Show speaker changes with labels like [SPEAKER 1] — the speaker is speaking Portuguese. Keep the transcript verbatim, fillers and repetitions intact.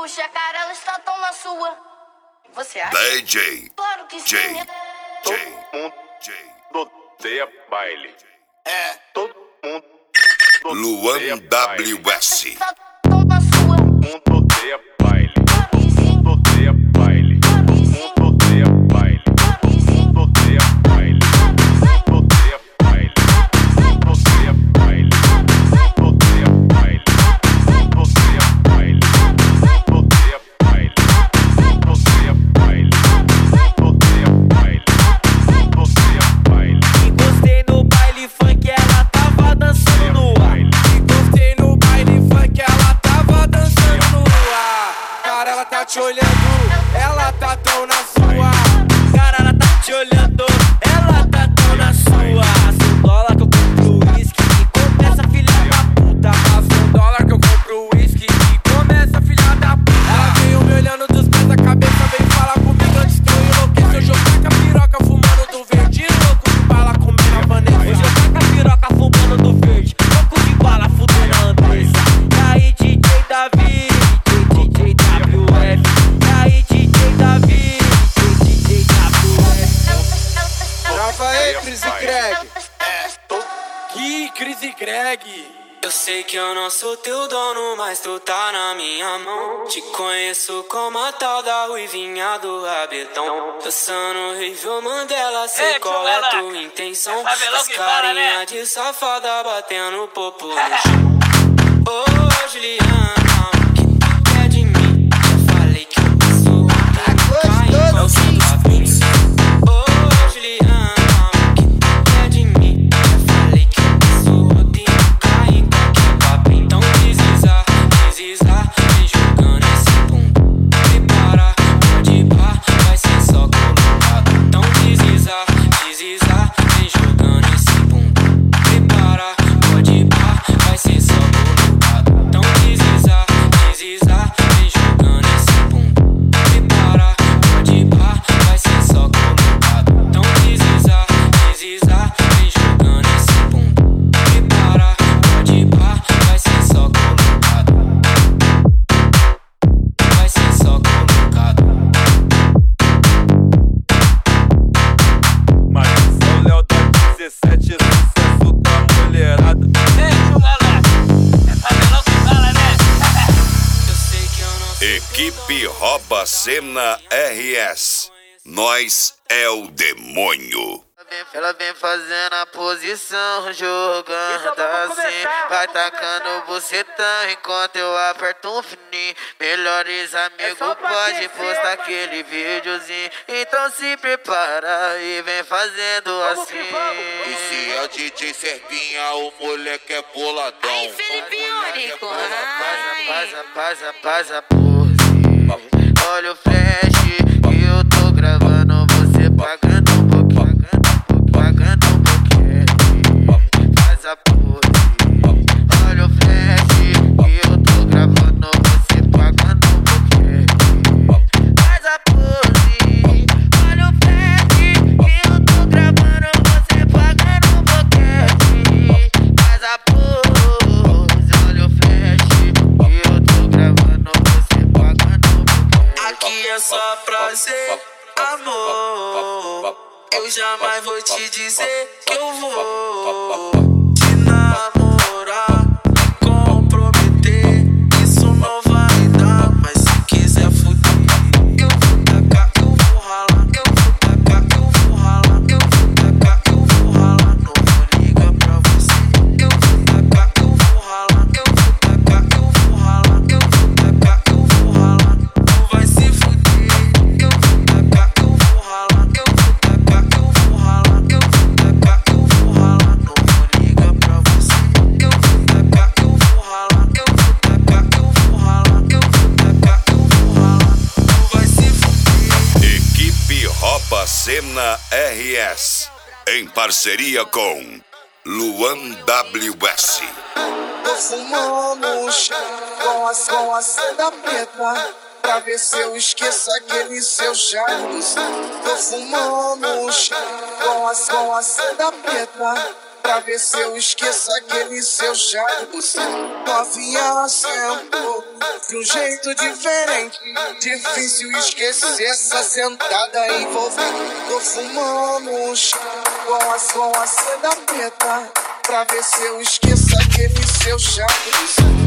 [SPEAKER 1] puxa, cara, elas estão tão na sua. Você acha?
[SPEAKER 2] D J.
[SPEAKER 1] Claro que sim.
[SPEAKER 2] J.
[SPEAKER 3] Todo
[SPEAKER 2] J.
[SPEAKER 3] mundo
[SPEAKER 2] J.
[SPEAKER 3] odeia baile.
[SPEAKER 2] É.
[SPEAKER 3] Todo mundo
[SPEAKER 2] Luan
[SPEAKER 3] odeia baile.
[SPEAKER 2] W S.
[SPEAKER 1] Estão tão na sua.
[SPEAKER 3] Todo mundo odeia baile.
[SPEAKER 1] Claro que
[SPEAKER 3] Todo
[SPEAKER 1] sim.
[SPEAKER 3] mundo odeia baile.
[SPEAKER 1] Claro que
[SPEAKER 3] Todo
[SPEAKER 1] sim.
[SPEAKER 3] mundo odeia baile.
[SPEAKER 1] Claro que
[SPEAKER 3] Todo
[SPEAKER 1] sim.
[SPEAKER 3] mundo odeia baile.
[SPEAKER 1] Claro que sim.
[SPEAKER 3] Todo mundo odeia baile.
[SPEAKER 1] Claro que sim.
[SPEAKER 3] Todo mundo odeia baile.
[SPEAKER 1] Claro que sim.
[SPEAKER 3] Todo mundo odeia baile.
[SPEAKER 1] Claro que sim.
[SPEAKER 3] Todo mundo odeia baile.
[SPEAKER 1] Claro que sim.
[SPEAKER 3] Todo mundo odeia baile.
[SPEAKER 1] Claro que sim.
[SPEAKER 3] Todo mundo odeia baile.
[SPEAKER 1] Claro que sim.
[SPEAKER 3] Todo mundo odeia baile.
[SPEAKER 1] Claro que sim.
[SPEAKER 3] Todo mundo odeia baile.
[SPEAKER 4] Encostei no baile funk, ela tava dançando no ar. Encostei no baile funk, ela tava dançando no ar. Cara, ela tá te olhando, ela tá tão na sua. Cara, ela tá te olhando, ela tá tão na sua. Cem dólar que eu compro uísque e começa filha da puta. Cem dólar que eu compro uísque e começa filha da puta. Ela veio me olhando dos pés da cabeça, vem falar comigo antes que eu enlouqueça. Hoje eu taco a piroca fumando do verde, louco de bala comendo a Vanessa. Hoje eu taco a piroca fumando do verde, louco de bala fudendo a Andressa. E aí D J Davi, D J W F. E aí D J Davi, D J W F.
[SPEAKER 5] Grava aí, Cris e Greg.
[SPEAKER 4] Que Cris e Greg. Eu sei que eu não sou teu dono, mas tu tá na minha mão. Te conheço como a tal da ruivinha do rabetão. Dançando horrível Mandela, sei qual é tua intenção. As carinha de safada batendo popo no chão. Ô Juliana, o que tu quer de mim? Já falei que eu sou caindo calçando a pinça. Ô Juliana, o que tu quer de mim? Já falei que eu sou odeio caindo qualquer papo. Então desliza, desliza, vem jogando esse bumbum. Prepara, pode ir pá, vai ser só colocado. Então desliza, desliza, vem jogando esse bumbum. Prepara, pode ir pá, vai ser só colocado. Então desliza, desliza, vem jogando esse bumbum. Prepara, pode ir pá, vai ser só colocado. Então desliza, desliza, vem jogando esse bumbum. Prepara, pode ir pá, vai ser só colocado. Vai ser só colocado.
[SPEAKER 3] Mas São Léo da dezessete, sucesso da mulherada.
[SPEAKER 4] Eu sei que eu não sou
[SPEAKER 2] Equipe Rouba Cena R S. Nós é o demônio.
[SPEAKER 5] Ela vem fazendo a posição, jogando assim. Vai tacando bucetão enquanto eu aperto um fininho. Melhores amigos pode postar aquele videozinho. Então se prepara e vem fazendo assim.
[SPEAKER 6] E se é o D J Serpinha, o moleque é boladão.
[SPEAKER 1] Aí, Felipe Único.
[SPEAKER 5] Passa, passa, passa, pose. Olha o flash que eu tô gravando. Você pagando um pouquinho, pagando um pouquinho. Faz a pose. Olha o flash que eu tô gravando. Você pagando um pouquinho. Faz a pose. Olha o flash que eu tô gravando. Você pagando um pouquinho. Faz a pose. Olha o flash que eu tô gravando. Você pagando um pouquinho.
[SPEAKER 4] Aqui é só prazer, amor. Eu jamais vou te dizer que eu vou te namorar, me comprometer. Isso não vai dar, mas se quiser fuder, eu vou tacar, eu vou ralar. Eu vou tacar, eu vou ralar. Eu vou tacar, eu vou ralar. Não vou ligar pra você. Eu vou tacar, eu vou ralar. Eu vou tacar, eu vou ralar. Eu vou tacar, eu vou ralar. Não vai se fuder. Eu vou tacar, eu vou ralar. Eu vou tacar, eu vou ralar. Eu vou tacar, eu vou ralar. Não vou ligar pra você. Eu vou tacar, eu vou ralar. Eu vou tacar, eu vou ralar. Eu vou tacar, eu vou ralar. Não vai se fuder.
[SPEAKER 2] Equipe Rouba Cena R S. Em parceria com Luan W S.
[SPEAKER 7] Tô fumando um chá com a, com a seda preta, pra ver se eu esqueço aquele seu charme. Tô fumando um chá com a, com a seda preta, pra ver se eu esqueço aquele seu chato. Você novinha sentou de um jeito diferente, difícil esquecer essa sentada envolvente. Tô fumando um chá com a, com a seda preta, pra ver se eu esqueço aquele seu chato.